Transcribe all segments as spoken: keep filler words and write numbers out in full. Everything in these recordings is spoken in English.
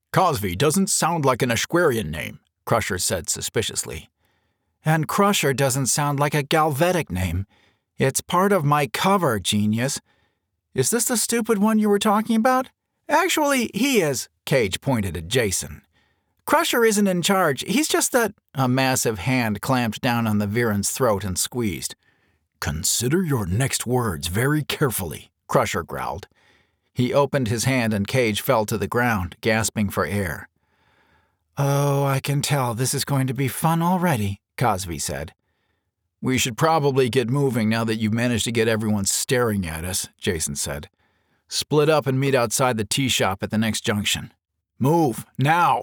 Cosby doesn't sound like an Ashquarian name, Crusher said suspiciously. And Crusher doesn't sound like a Galvetic name. It's part of my cover, genius. Is this the stupid one you were talking about? Actually, he is, Cage pointed at Jason. Crusher isn't in charge, he's just the— A massive hand clamped down on the Viren's throat and squeezed. Consider your next words very carefully, Crusher growled. He opened his hand and Cage fell to the ground, gasping for air. Oh, I can tell this is going to be fun already, Cosby said. We should probably get moving now that you've managed to get everyone staring at us, Jason said. Split up and meet outside the tea shop at the next junction. Move, now!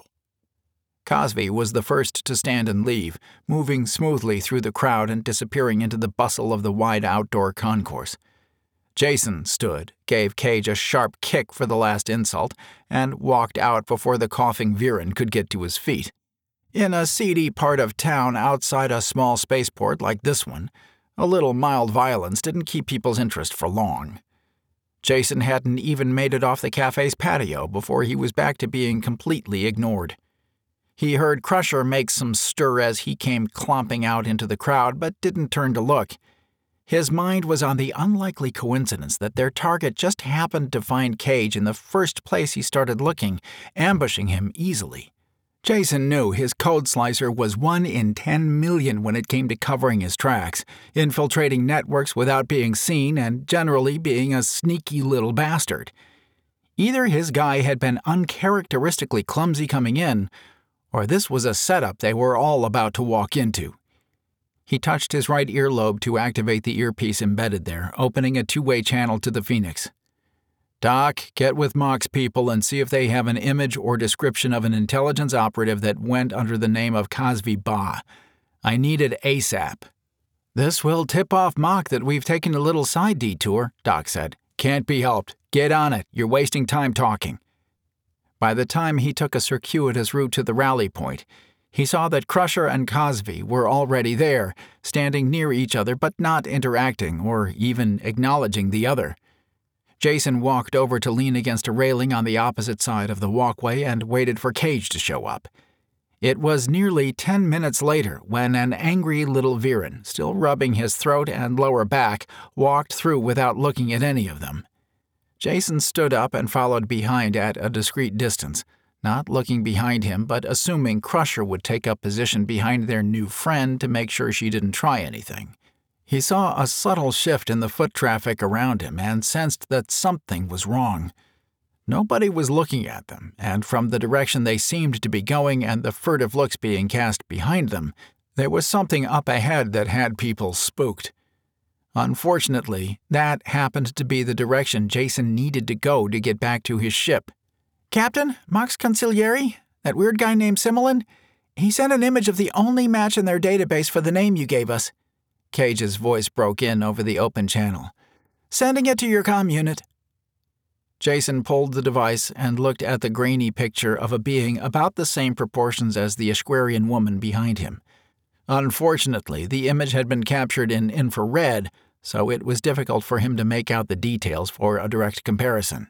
Cosby was the first to stand and leave, moving smoothly through the crowd and disappearing into the bustle of the wide outdoor concourse. Jason stood, gave Cage a sharp kick for the last insult, and walked out before the coughing Viren could get to his feet. In a seedy part of town outside a small spaceport like this one, a little mild violence didn't keep people's interest for long. Jason hadn't even made it off the cafe's patio before he was back to being completely ignored. He heard Crusher make some stir as he came clomping out into the crowd, but didn't turn to look. His mind was on the unlikely coincidence that their target just happened to find Cage in the first place he started looking, ambushing him easily. Jason knew his code slicer was one in ten million when it came to covering his tracks, infiltrating networks without being seen, and generally being a sneaky little bastard. Either his guy had been uncharacteristically clumsy coming in, or this was a setup they were all about to walk into. He touched his right earlobe to activate the earpiece embedded there, opening a two-way channel to the Phoenix. Doc, get with Mock's people and see if they have an image or description of an intelligence operative that went under the name of Cosby Ba. I need it ASAP. This will tip off Mock that we've taken a little side detour, Doc said. Can't be helped. Get on it. You're wasting time talking. By the time he took a circuitous route to the rally point, he saw that Crusher and Cosby were already there, standing near each other but not interacting or even acknowledging the other. Jason walked over to lean against a railing on the opposite side of the walkway and waited for Cage to show up. It was nearly ten minutes later when an angry little Viren, still rubbing his throat and lower back, walked through without looking at any of them. Jason stood up and followed behind at a discreet distance, not looking behind him but assuming Crusher would take up position behind their new friend to make sure she didn't try anything. He saw a subtle shift in the foot traffic around him and sensed that something was wrong. Nobody was looking at them, and from the direction they seemed to be going and the furtive looks being cast behind them, there was something up ahead that had people spooked. Unfortunately, that happened to be the direction Jason needed to go to get back to his ship. Captain, Mox Consigliere, that weird guy named Simulin, he sent an image of the only match in their database for the name you gave us. Cage's voice broke in over the open channel. Sending it to your comm unit. Jason pulled the device and looked at the grainy picture of a being about the same proportions as the Ashquarian woman behind him. Unfortunately, the image had been captured in infrared, so it was difficult for him to make out the details for a direct comparison.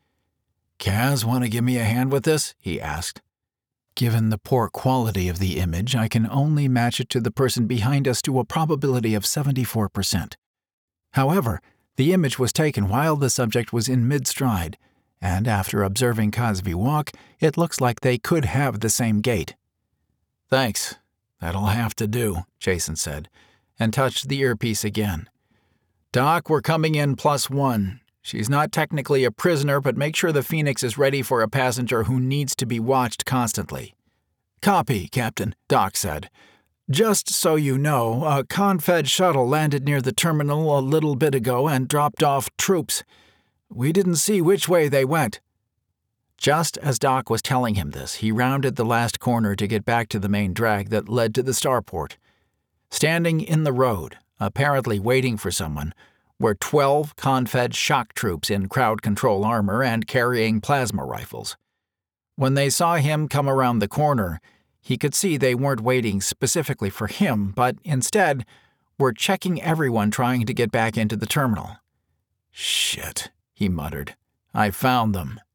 Kaz, want to give me a hand with this? He asked. Given the poor quality of the image, I can only match it to the person behind us to a probability of seventy-four percent. However, the image was taken while the subject was in mid-stride, and after observing Cosby walk, it looks like they could have the same gait. Thanks. That'll have to do, Jason said, and touched the earpiece again. Doc, we're coming in plus one. She's not technically a prisoner, but make sure the Phoenix is ready for a passenger who needs to be watched constantly. Copy, Captain, Doc said. Just so you know, a Confed shuttle landed near the terminal a little bit ago and dropped off troops. We didn't see which way they went. Just as Doc was telling him this, he rounded the last corner to get back to the main drag that led to the starport. Standing in the road, apparently waiting for someone, were twelve Confed shock troops in crowd control armor and carrying plasma rifles. When they saw him come around the corner, he could see they weren't waiting specifically for him, but instead were checking everyone trying to get back into the terminal. Shit, he muttered. I found them.